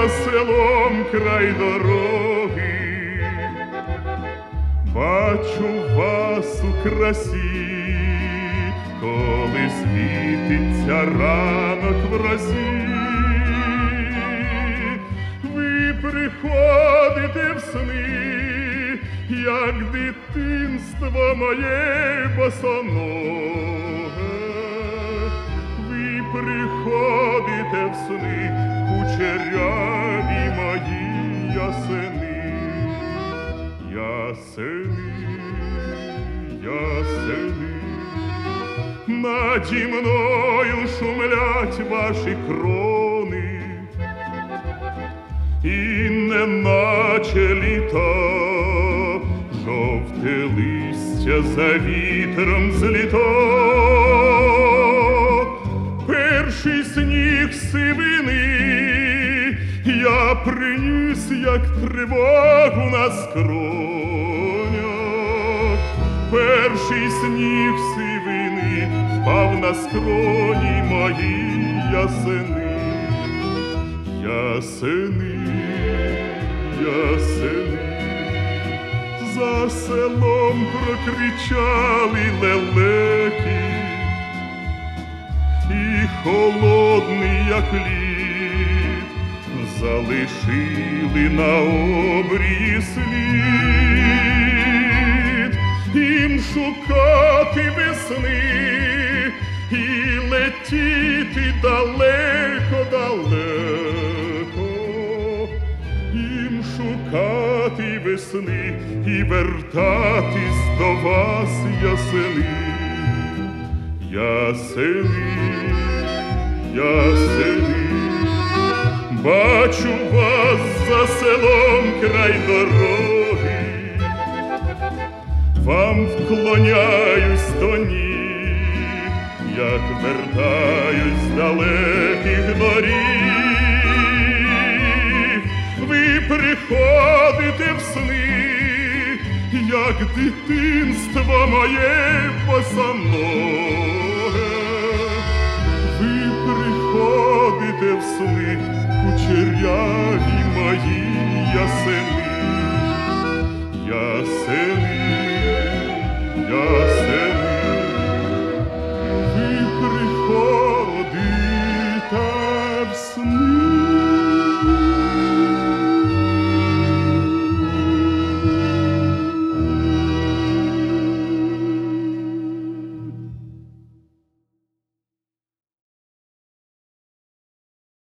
за селом край дороги, бачу вас у красі, коли світиться ранок врозі. Ви приходите в сни, як дитинство моє босоноге. Ви приходите в сни, кучеряві мої ясени. Ясени, ясени, наді мною шумлять ваші крони, і неначе літа жовте листя за вітром зліто. Перший сніг сивини я приніс, як тривогу на скронях. Перший сніг сивини впав на скроні мої ясени. Ясени, ясени, за селом прокричали лелеки, і холодний, як лід, залишили на обрії слід. Їм шукати весни і летіти далеко-далеко. Їм шукати весни і вертатись до вас, ясени. Ясени, ясени, бачу вас за селом край дороги, вам вклоняюсь до ніг, як вертаюсь з далеких доріг. Ви приходите в сни, як дитинство моє босоноге. Ви приходите в сни, кучеряві мої ясени.